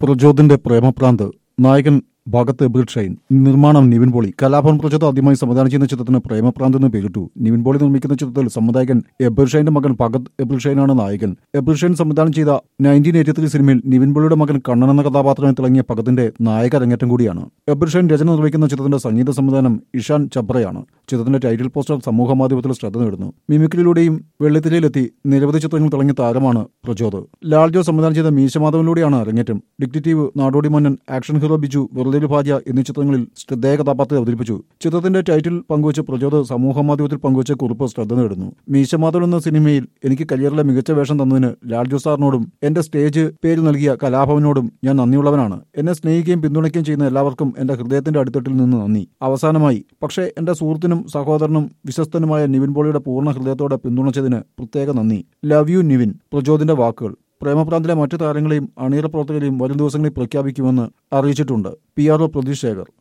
പ്രചോദിന്റെ പ്രേമപ്രാന്ത് നായകൻ ഭഗത് എബിൾ ഷൈൻ നിർമ്മാണം നിവിൻ പോളി കലാഭവൻ പ്രചോദ് ആദ്യമായി സംവിധാനം ചെയ്യുന്ന ചിത്രത്തിന് പ്രേമപ്രാന്ത് എന്ന് പേരിട്ടു. നിവിൻ പോളി നിർമ്മിക്കുന്ന ചിത്രത്തിൽ സംവിധായകൻ എബിൾ ഷൈന്റെ മകൻ ഭഗത് എബിൾ ഷൈനാണ് നായകൻ. എബിൾ ഷൈൻ സംവിധാനം ചെയ്ത 1983 സിനിമയിൽ നിവിൻ പോളിയുടെ മകൻ കണ്ണൻ എന്ന കഥാപാത്രമായി തിളങ്ങിയ ഭഗത്തിന്റെ നായക അരങ്ങേറ്റം കൂടിയാണ്. എബിൾ ഷൈൻ രചന നിർവഹിക്കുന്ന ചിത്രത്തിന്റെ സംഗീത സംവിധാനം ഇഷാൻ ചബ്രയാണ്. ചിത്രത്തിന്റെ ടൈറ്റിൽ പോസ്റ്റർ സമൂഹ മാധ്യമത്തിൽ ശ്രദ്ധ നേടുന്നു. മിമിക്രിയിലൂടെയും വെള്ളിത്തിരയിലെത്തി നിരവധി ചിത്രങ്ങൾ തിളങ്ങിയ താരമാണ് പ്രചോദ്. ലാൽ ജോ സംവിധാനം ചെയ്ത മീശമാധവനിലൂടെയാണ് അരങ്ങേറ്റം. ഡിറ്റക്റ്റീവ്, നാടോടി മന്നൻ, ആക്ഷൻ ഹീറോ ബിജു, വെറുതെ ഭാര്യ എന്നീ ചിത്രങ്ങളിൽ ശ്രദ്ധേയ കഥാപാത്രത്തെ അവതരിപ്പിച്ചു. ചിത്രത്തിന്റെ ടൈറ്റിൽ പങ്കുവച്ച് പ്രചോദ് സമൂഹ മാധ്യമത്തിൽ പങ്കുവച്ച കുറിപ്പ് ശ്രദ്ധ നേടുന്നു. മീശമാധവൻ എന്ന സിനിമയിൽ എനിക്ക് കരിയറിലെ മികച്ച വേഷം തന്നതിന് ലാൽ ജോ സാറിനോടും എന്റെ സ്റ്റേജ് പേര് നൽകിയ കലാഭവനോടും ഞാൻ നന്ദിയുള്ളവനാണ്. എന്നെ സ്നേഹിക്കുകയും പിന്തുണയ്ക്കുകയും ചെയ്യുന്ന എല്ലാവർക്കും എന്റെ ഹൃദയത്തിന്റെ അടിത്തട്ടിൽ നിന്ന് നന്ദി. അവസാനമായി പക്ഷേ എന്റെ സുഹൃത്തിനും സഹോദരനും വിശ്വസ്തനുമായ നിവിൻ പോളിയുടെ പൂർണ്ണ ഹൃദയത്തോടെ പിന്തുണച്ചതിന് പ്രത്യേക നന്ദി. Love you Nivin. പ്രചോദിന്റെ വാക്കുകൾ. പ്രേമപ്രാന്തിലെ മറ്റു താരങ്ങളെയും അണിയറ പ്രവർത്തകരെയും വരും ദിവസങ്ങളിൽ പ്രഖ്യാപിക്കുമെന്ന് അറിയിച്ചിട്ടുണ്ട്. PR പ്രതീഷ് ശേഖർ.